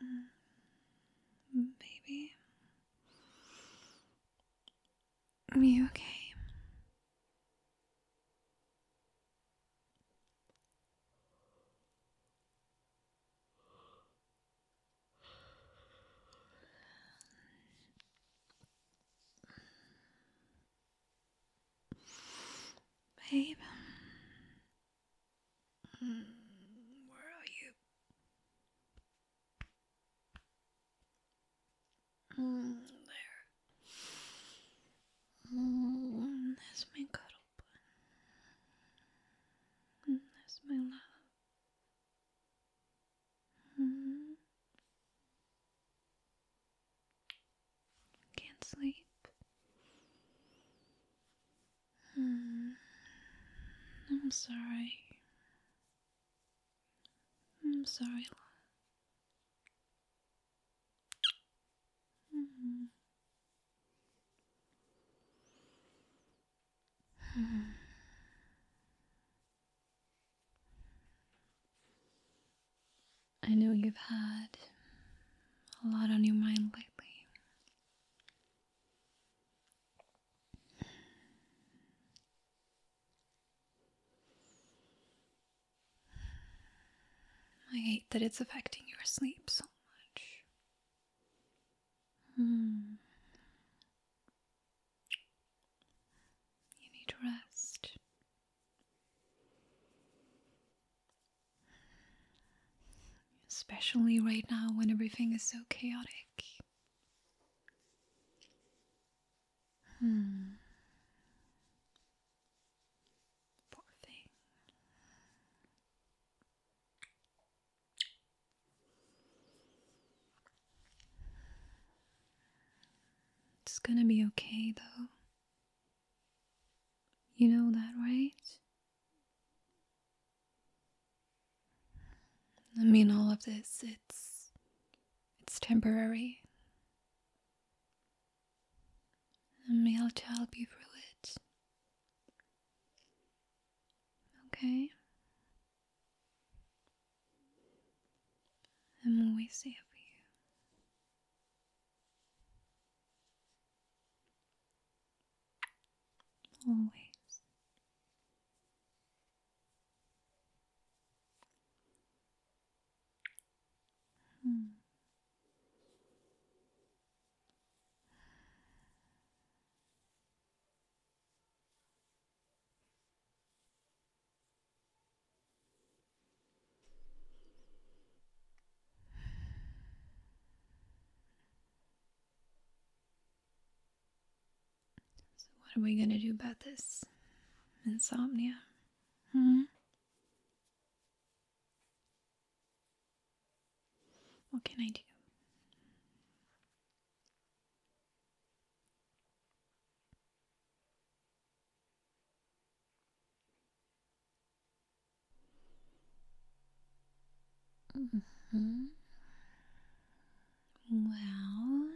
Baby, are you okay? Babe, where are you? There. That's my cuddle bun. That's my love. Can't sleep. I'm sorry. I'm sorry, love. I know you've had a lot on your mind lately. I hate that it's affecting your sleep so much. You need to rest. Especially right now when everything is so chaotic. Poor thing. It's gonna be okay though. You know that, right? I mean, all of this, it's temporary. I'm here to help you through it. Okay? I'm always here for you. Always. So what are we gonna do about this insomnia? What can I do? Well,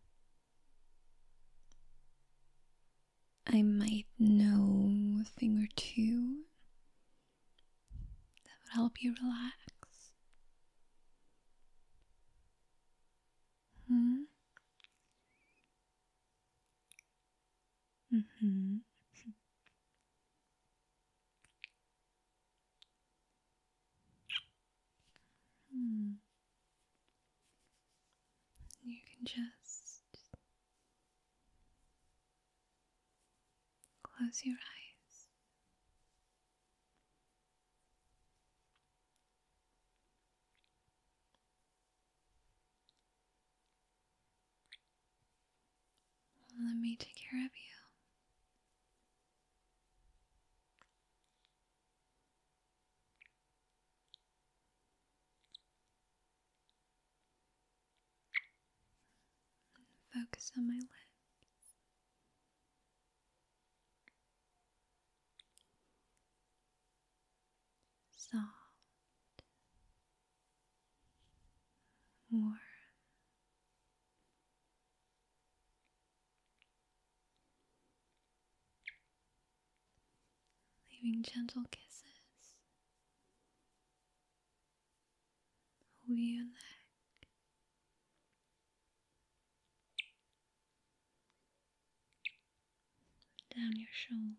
I might know a thing or two that would help you relax. You can just close your eyes. Let me take care of you. Focus on my lips. Soft. Warm. Leaving gentle kisses over your neck, down your shoulder.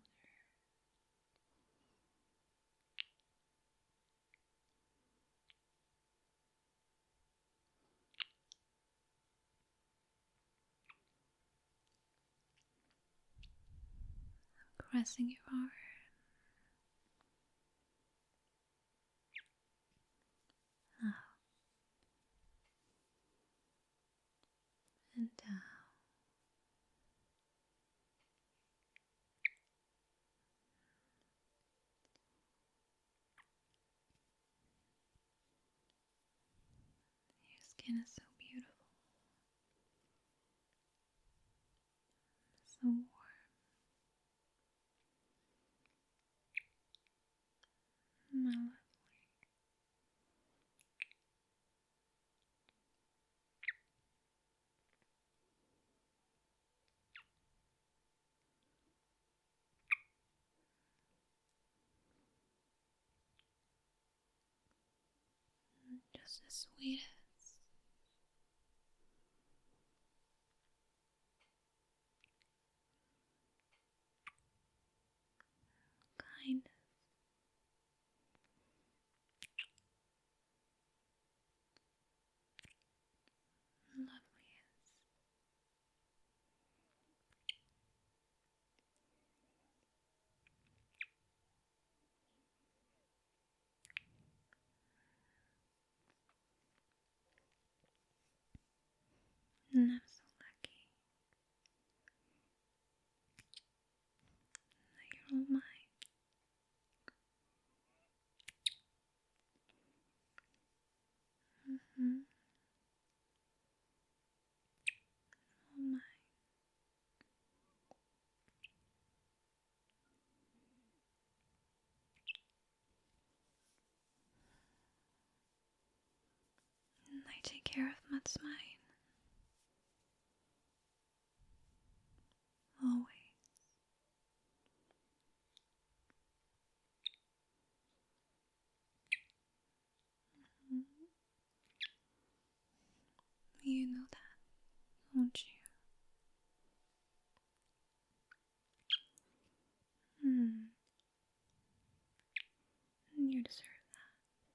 Caressing your arm. Up and down. Your skin is so beautiful. So warm. My lovely. Just the sweetest. Kindest. Loveliest. And I'm so lucky that you're all mine. Mm-hmm. All mine. And I take care of what's mine. Always. Mhm. You know that, don't you? Hmm. You deserve that.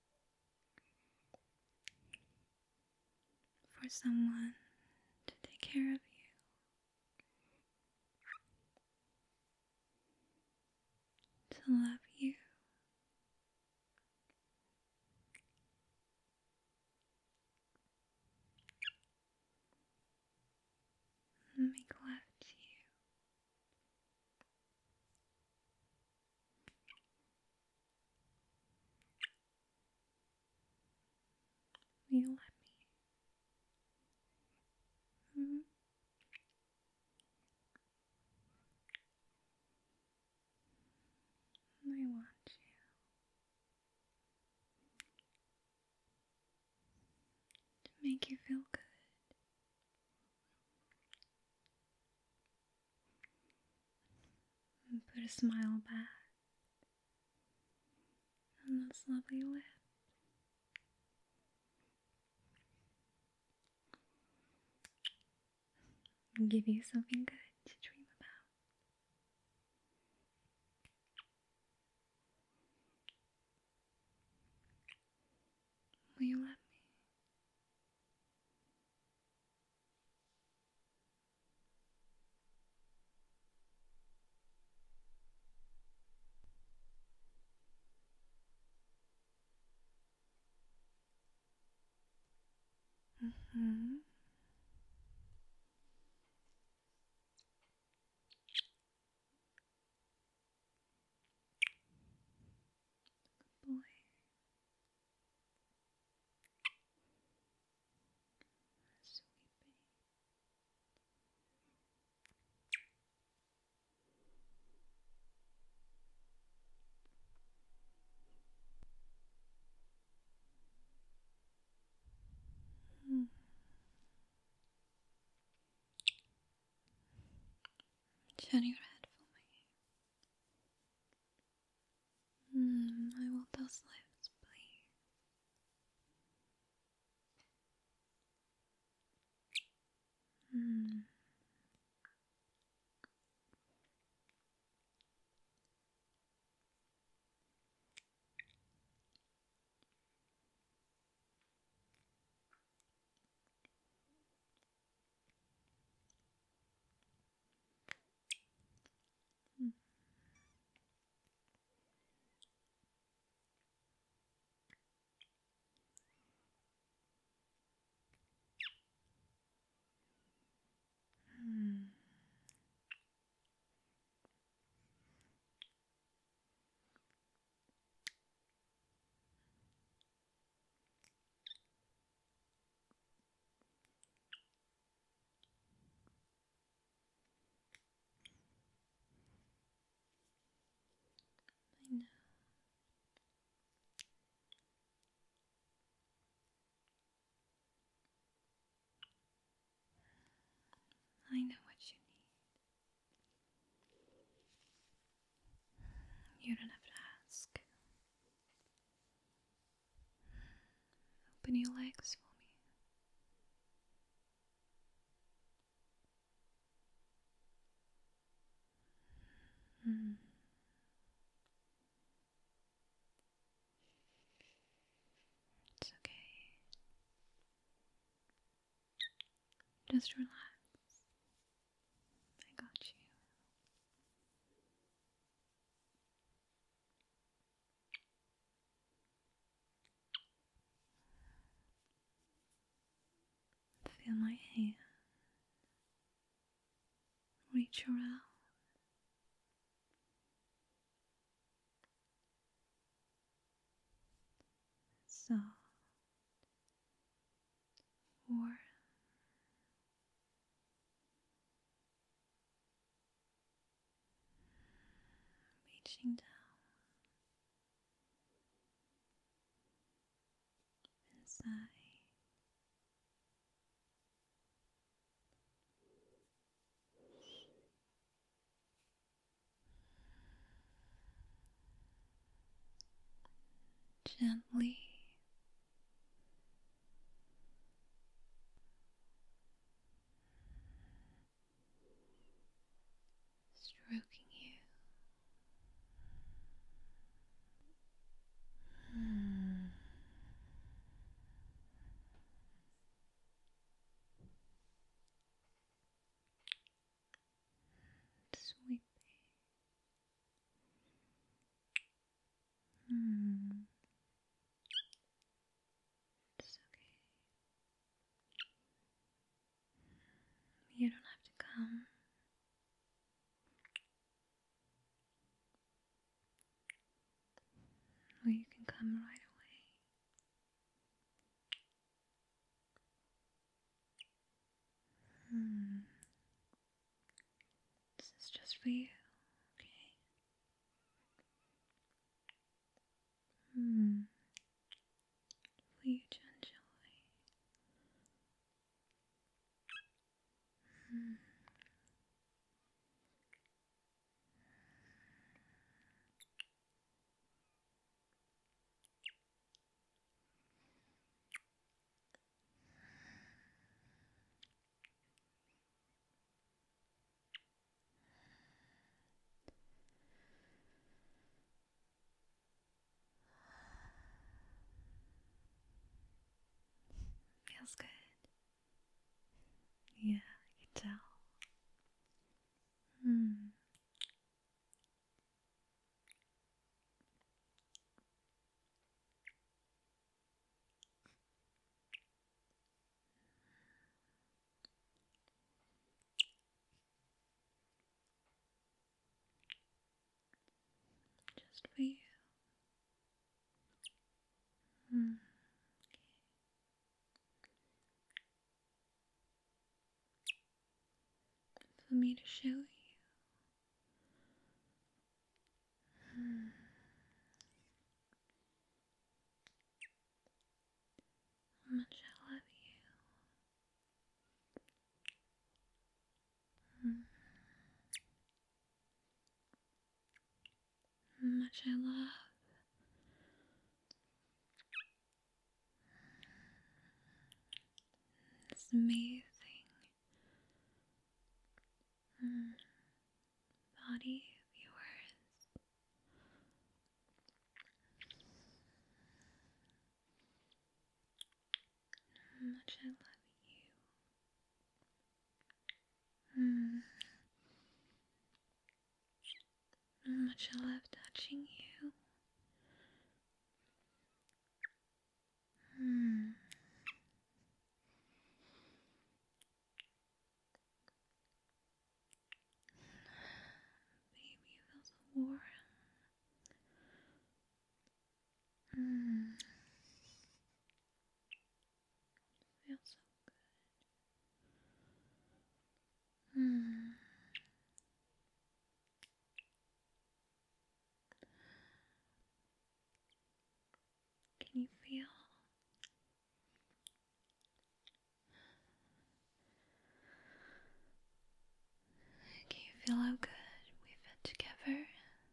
For someone to take care of you, to love you, and make love to you. Will you let me? Hmm? I want you to make you feel good. And put a smile back on those lovely lips. And give you something good to dream about. Will you let me? Mm-hmm. Boy. Sweet baby. Turn your head for me. I want those lips, please. Mm. I know what you need. You don't have to ask. Open your legs for me. It's okay. Just relax. I got you. Feel my hand. Reach around. Soft. Warm. Reaching down. Inside. Gently stroking you. Sweet. It's okay. You don't have to come. Or you can come right away. This is just for you, okay? For you to enjoy. Feels good. Yeah, I can tell. Just for you. For me to show you. How much I love you. How much I love this amazing body of yours. How much I love you. How much I love touching you. Baby, you feel so warm. Feels so good. feel how good we fit together.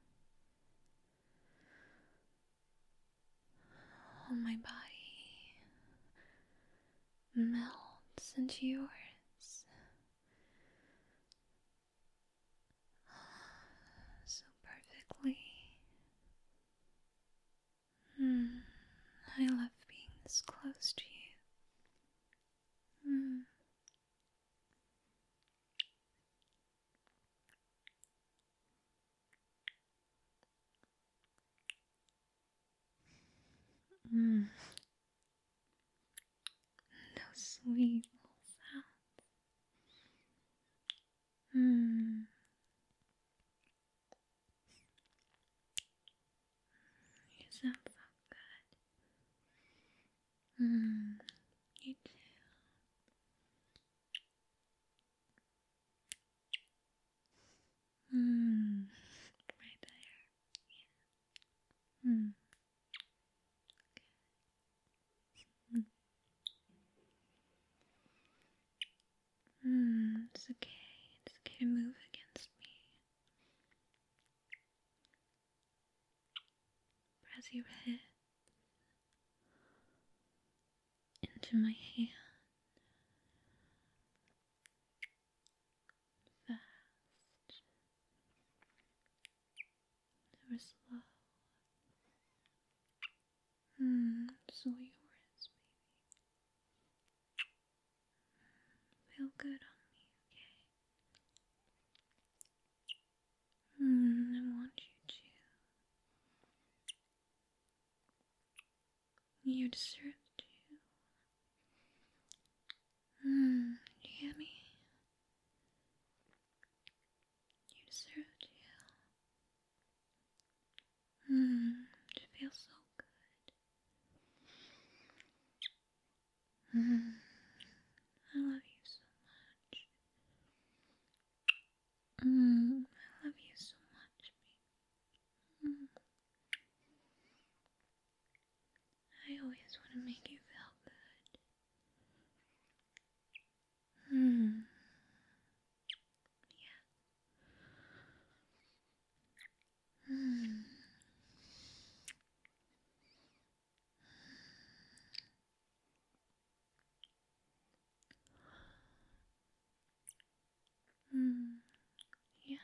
All my body melts into yours so perfectly. I love being this close to you. Those sweet little sounds. You sound so good. You too. Right there. Mm. It's okay. It's okay to move against me. Press your head into my hand. Fast. Never slow. It's all yours, baby. Feel good on me, okay? I want you to. You deserve to. You hear me? You deserve to. It feels so good. I love you so much. I love you so much, baby. I always want to make you feel good. Yeah. Mm. Yeah.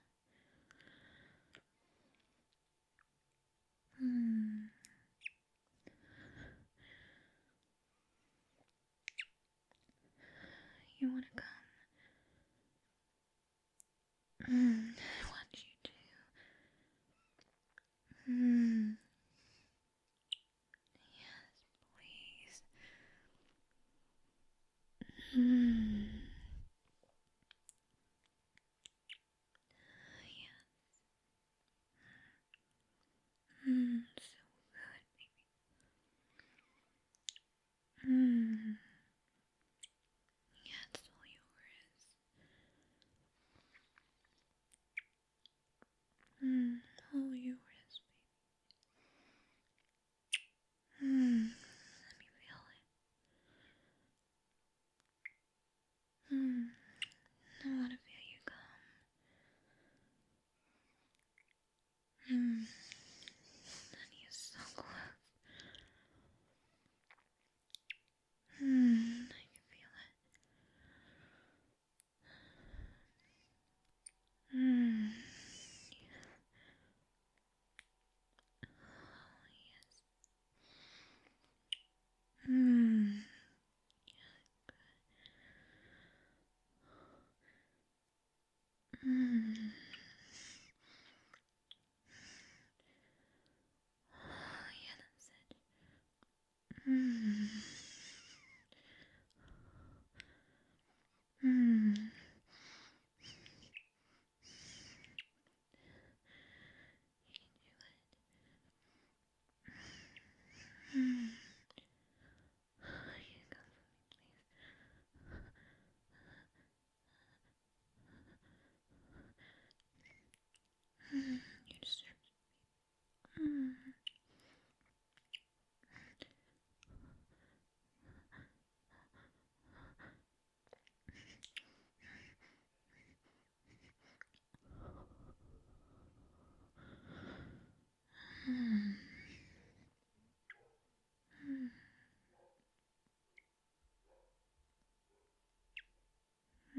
You wanna come? I want you to. Yes, please. Yes. So good, baby. Yeah, it's all yours.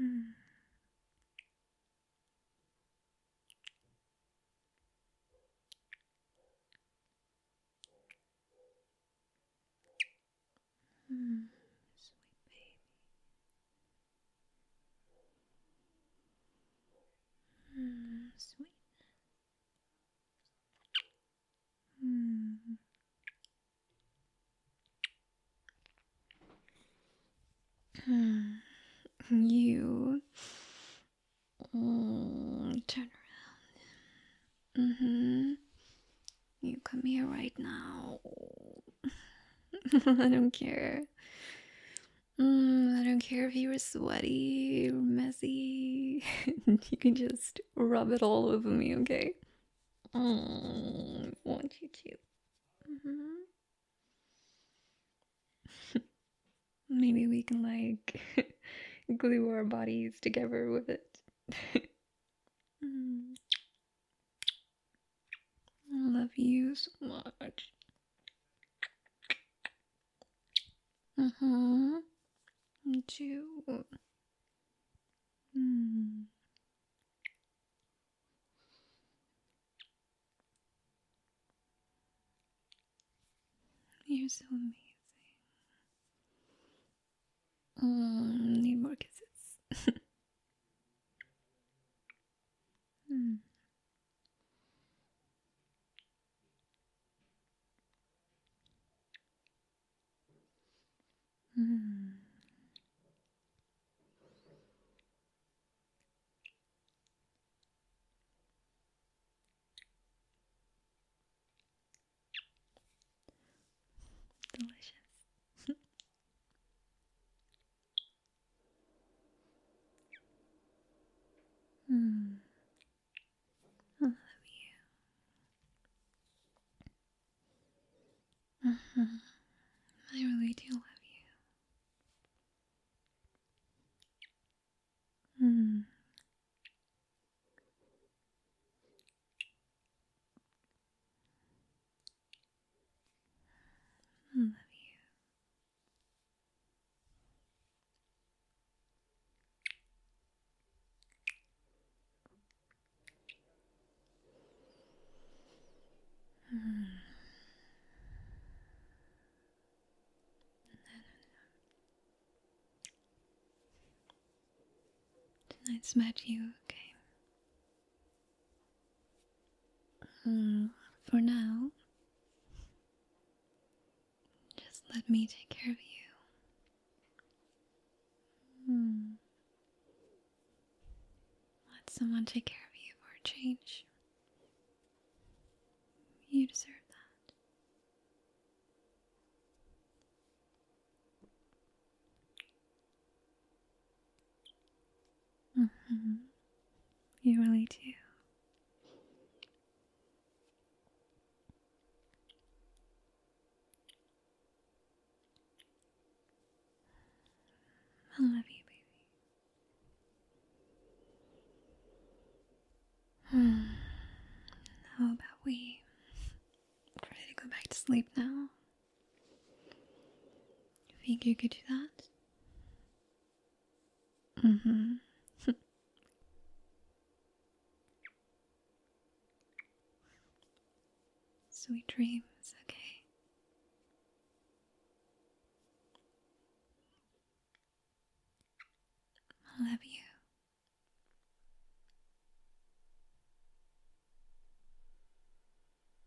Sweet baby. Sweet. You turn around. You come here right now. I don't care. I don't care if you were sweaty or messy. You can just rub it all over me, okay? Want you to. Maybe we can like glue our bodies together with it. I love you so much. Me too. You're so amazing. Need more kisses. Delicious. I love you. I really do love you. I love you. Tonight's about you, okay? For now, just let me take care of you. Let someone take care of you for a change. You deserve that. You really do. I love you, baby. How about we try to go back to sleep now? You think you could do that? Sweet dreams, okay? I love you.